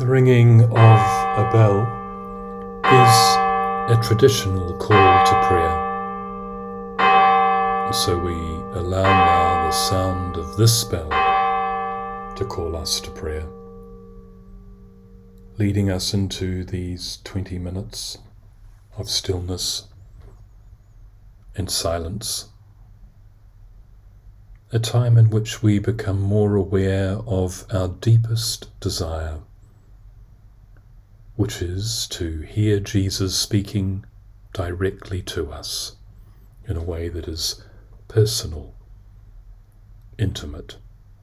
The ringing of a bell is a traditional call to prayer. And so we allow now the sound of this bell to call us to prayer, leading us into these 20 minutes of stillness and silence, a time in which we become more aware of our deepest desire, which is to hear Jesus speaking directly to us in a way that is personal, intimate.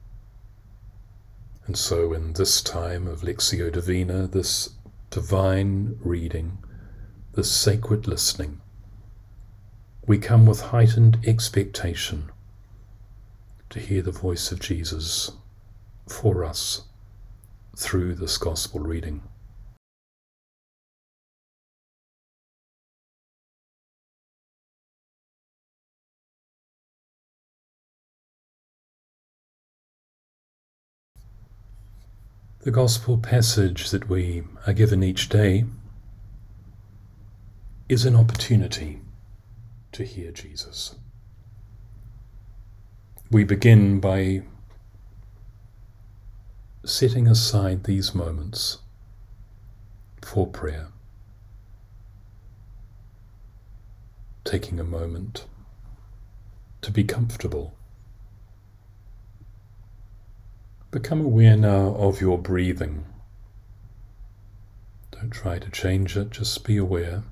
And so in this time of Lectio Divina, this divine reading, this sacred listening, we come with heightened expectation to hear the voice of Jesus for us through this gospel reading. The gospel passage that we are given each day is an opportunity to hear Jesus. We begin by setting aside these moments for prayer, taking a moment to be comfortable. Become aware now of your breathing. Don't try to change it, just be aware.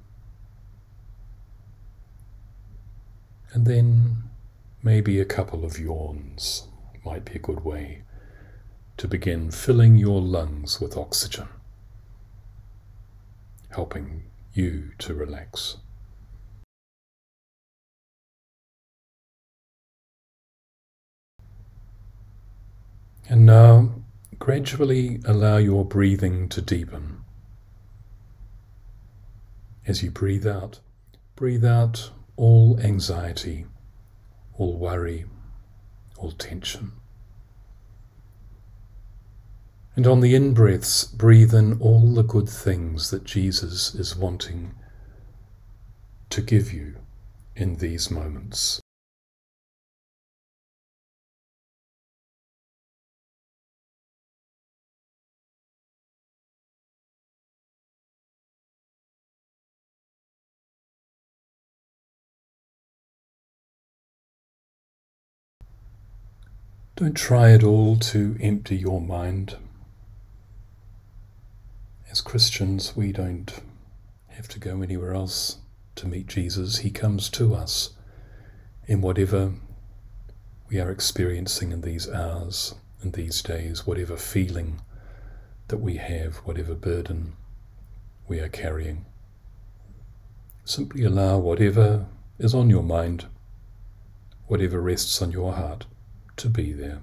And then maybe a couple of yawns might be a good way to begin filling your lungs with oxygen, helping you to relax. And now, gradually allow your breathing to deepen. As you breathe out all anxiety, all worry, all tension. And on the in-breaths, breathe in all the good things that Jesus is wanting to give you in these moments. Don't try at all to empty your mind. As Christians, we don't have to go anywhere else to meet Jesus. He comes to us in whatever we are experiencing in these hours and these days, whatever feeling that we have, whatever burden we are carrying. Simply allow whatever is on your mind, whatever rests on your heart, to be there.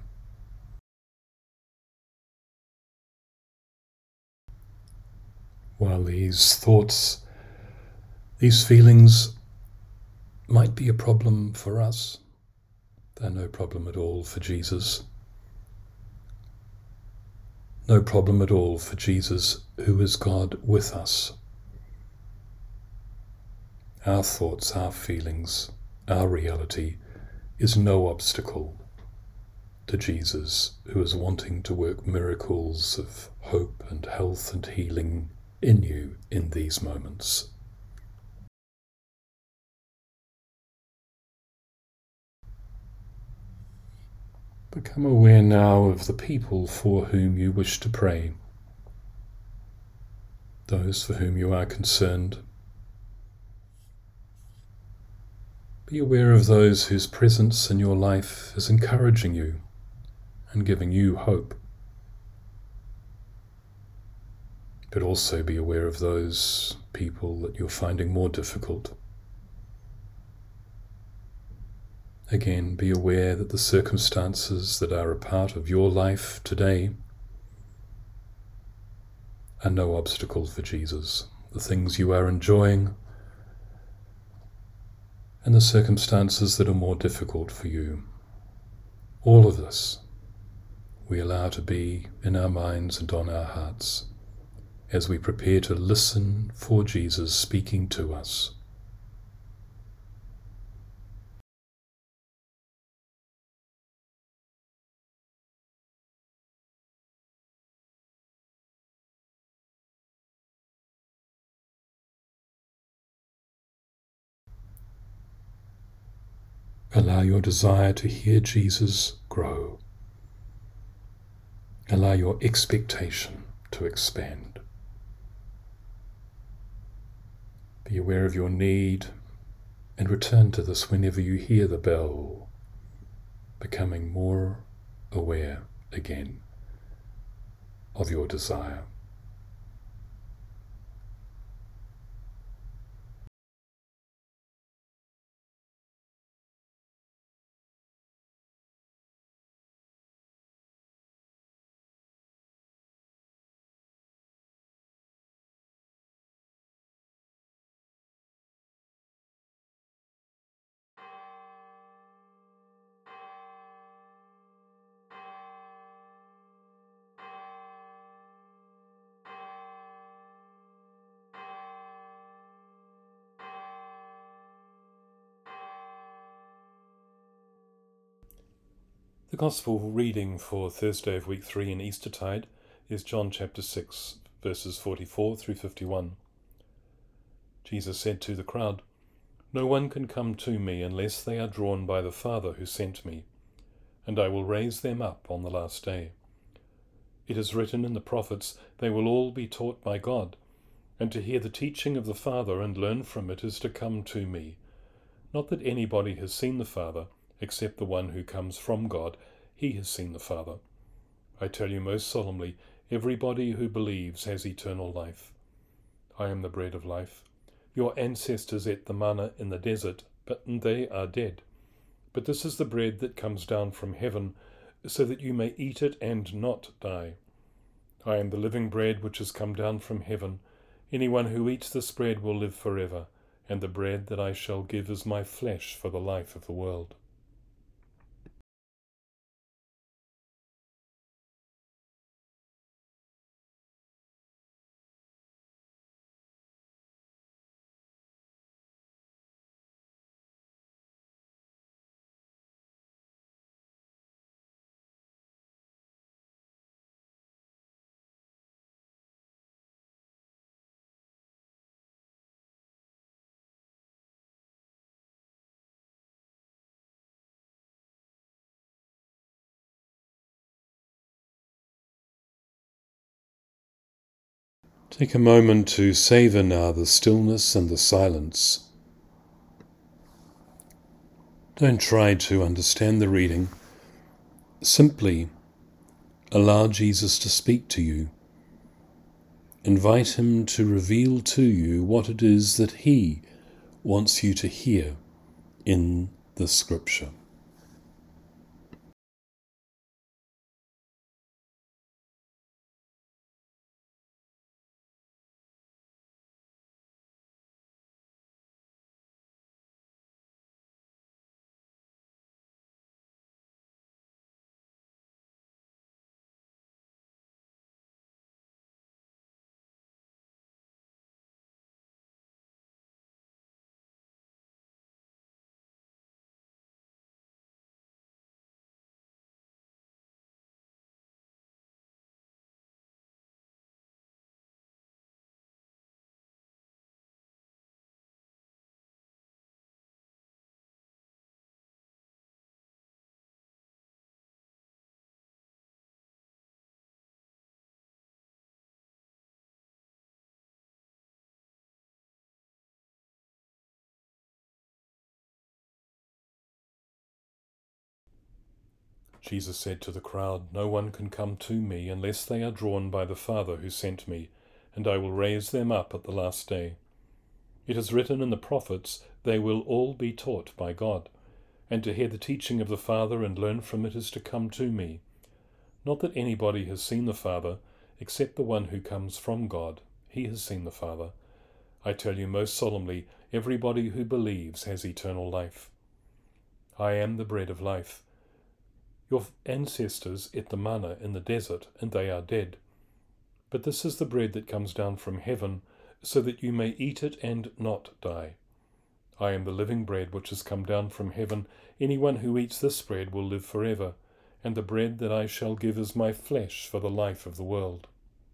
While these thoughts, these feelings might be a problem for us, they're no problem at all for Jesus. No problem at all for Jesus, who is God with us. Our thoughts, our feelings, our reality is no obstacle to Jesus, who is wanting to work miracles of hope and health and healing in you in these moments. Become aware now of the people for whom you wish to pray, those for whom you are concerned. Be aware of those whose presence in your life is encouraging you and giving you hope. But also be aware of those people that you're finding more difficult. Again, be aware that the circumstances that are a part of your life today are no obstacle for Jesus. The things you are enjoying and the circumstances that are more difficult for you. All of this we allow to be in our minds and on our hearts as we prepare to listen for Jesus speaking to us. Allow your desire to hear Jesus grow. Allow your expectation to expand. Be aware of your need and return to this whenever you hear the bell, becoming more aware again of your desire. The Gospel reading for Thursday of week 3 in Eastertide is John chapter 6, verses 44 through 51. Jesus said to the crowd, "No one can come to me unless they are drawn by the Father who sent me, and I will raise them up on the last day. It is written in the prophets, they will all be taught by God, and to hear the teaching of the Father and learn from it is to come to me. Not that anybody has seen the Father, except the one who comes from God. He has seen the Father. I tell you most solemnly, everybody who believes has eternal life. I am the bread of life. Your ancestors ate the manna in the desert, but they are dead. But this is the bread that comes down from heaven, so that you may eat it and not die. I am the living bread which has come down from heaven. Anyone who eats this bread will live forever, and the bread that I shall give is my flesh for the life of the world." Take a moment to savor now the stillness and the silence. Don't try to understand the reading. Simply allow Jesus to speak to you. Invite him to reveal to you what it is that he wants you to hear in the scripture. Jesus said to the crowd, "No one can come to me unless they are drawn by the Father who sent me, and I will raise them up at the last day. It is written in the prophets, they will all be taught by God, and to hear the teaching of the Father and learn from it is to come to me. Not that anybody has seen the Father, except the one who comes from God. He has seen the Father. I tell you most solemnly, everybody who believes has eternal life. I am the bread of life. Your ancestors ate the manna in the desert, and they are dead. But this is the bread that comes down from heaven, so that you may eat it and not die. I am the living bread which has come down from heaven. Anyone who eats this bread will live forever, and the bread that I shall give is my flesh for the life of the world."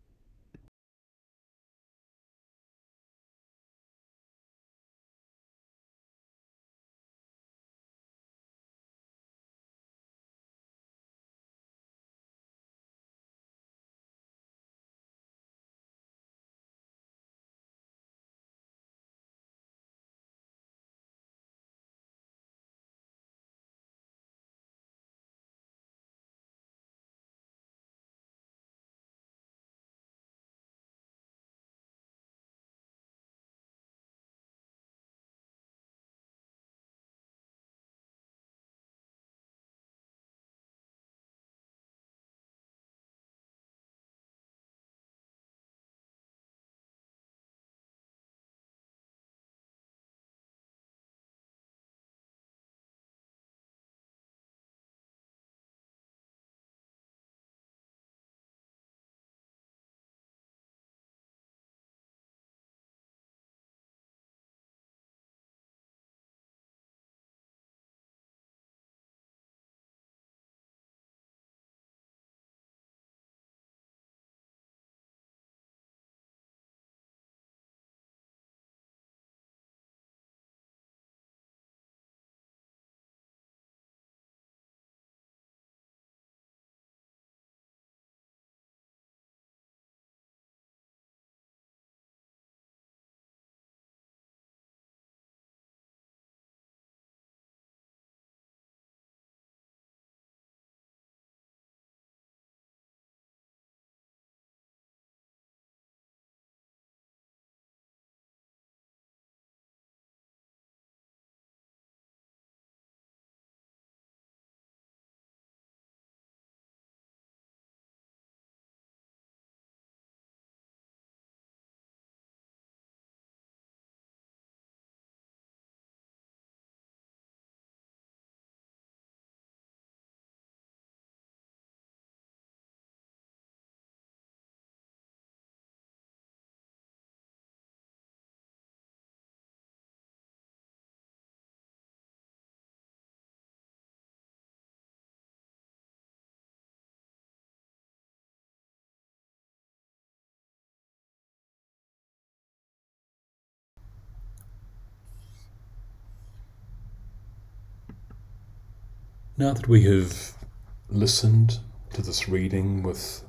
Now that we have listened to this reading with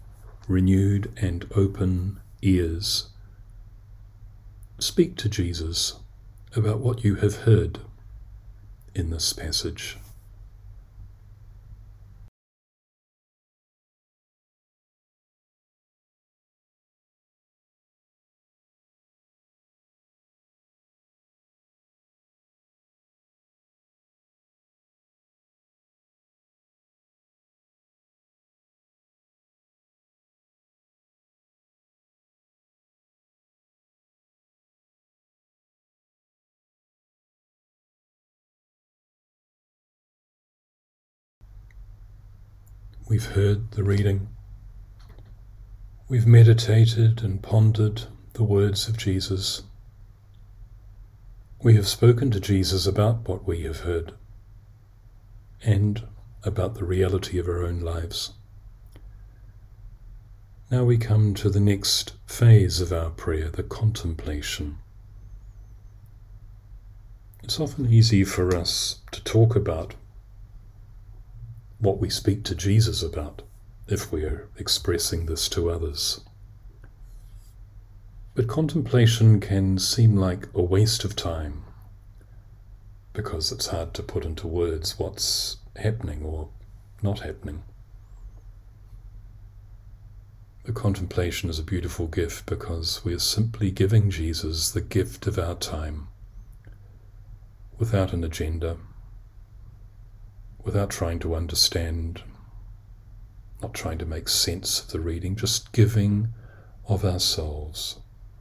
renewed and open ears, speak to Jesus about what you have heard in this passage. We've heard the reading. We've meditated and pondered the words of Jesus. We have spoken to Jesus about what we have heard and about the reality of our own lives. Now we come to the next phase of our prayer, the contemplation. It's often easy for us to talk about what we speak to Jesus about if we are expressing this to others. But contemplation can seem like a waste of time because it's hard to put into words what's happening or not happening. The contemplation is a beautiful gift because we are simply giving Jesus the gift of our time without an agenda, without trying to understand, not trying to make sense of the reading, just giving of ourselves.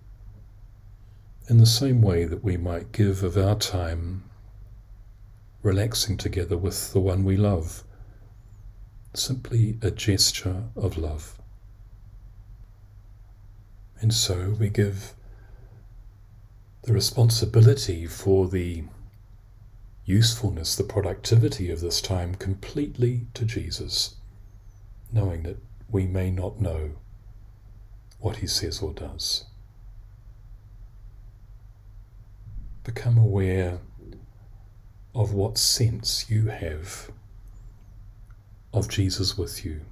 In the same way that we might give of our time relaxing together with the one we love, simply a gesture of love. And so we give the responsibility for the usefulness, the productivity of this time completely to Jesus, knowing that we may not know what he says or does. Become aware of what sense you have of Jesus with you,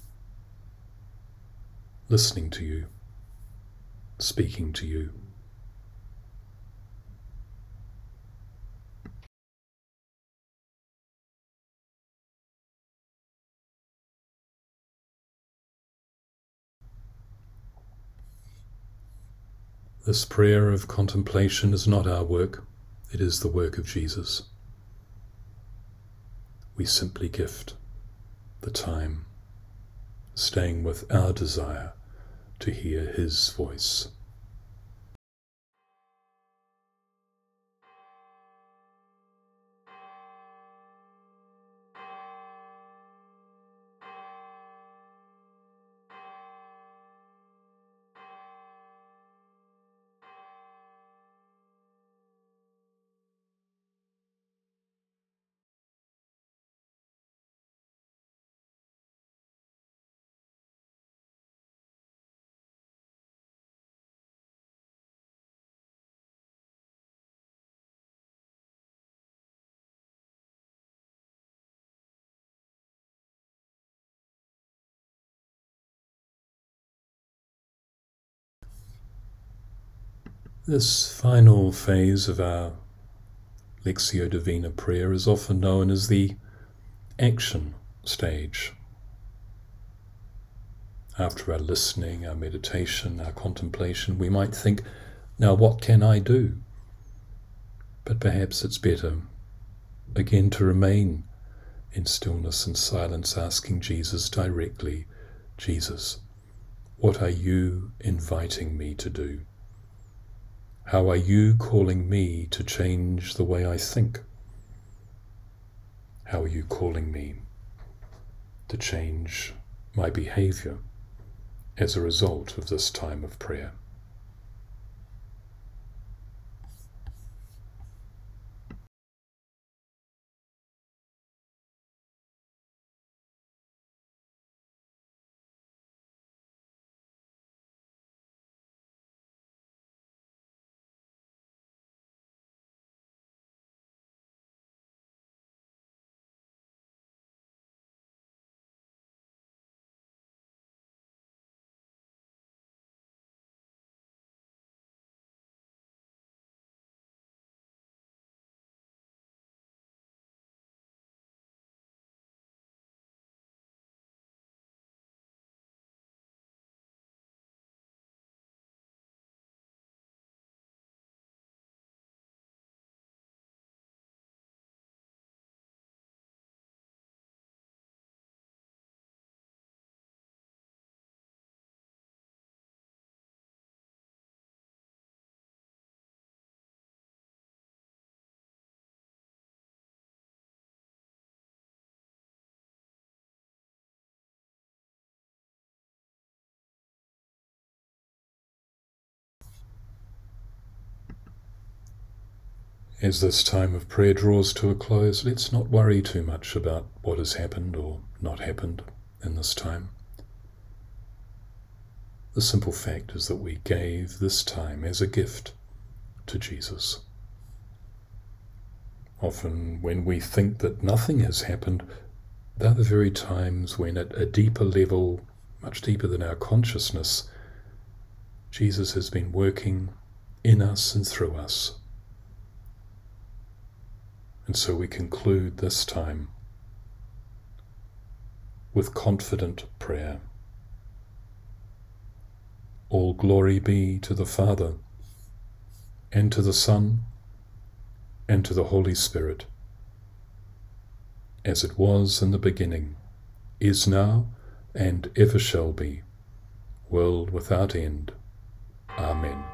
listening to you, speaking to you. This prayer of contemplation is not our work, it is the work of Jesus. We simply gift the time, staying with our desire to hear his voice. This final phase of our Lectio Divina prayer is often known as the action stage. After our listening, our meditation, our contemplation, we might think, now what can I do? But perhaps it's better, again, to remain in stillness and silence, asking Jesus directly, Jesus, what are you inviting me to do? How are you calling me to change the way I think? How are you calling me to change my behavior as a result of this time of prayer? As this time of prayer draws to a close, let's not worry too much about what has happened or not happened in this time. The simple fact is that we gave this time as a gift to Jesus. Often when we think that nothing has happened, they're the very times when at a deeper level, much deeper than our consciousness, Jesus has been working in us and through us. And so we conclude this time with confident prayer. All glory be to the Father, and to the Son, and to the Holy Spirit, as it was in the beginning, is now, and ever shall be, world without end. Amen.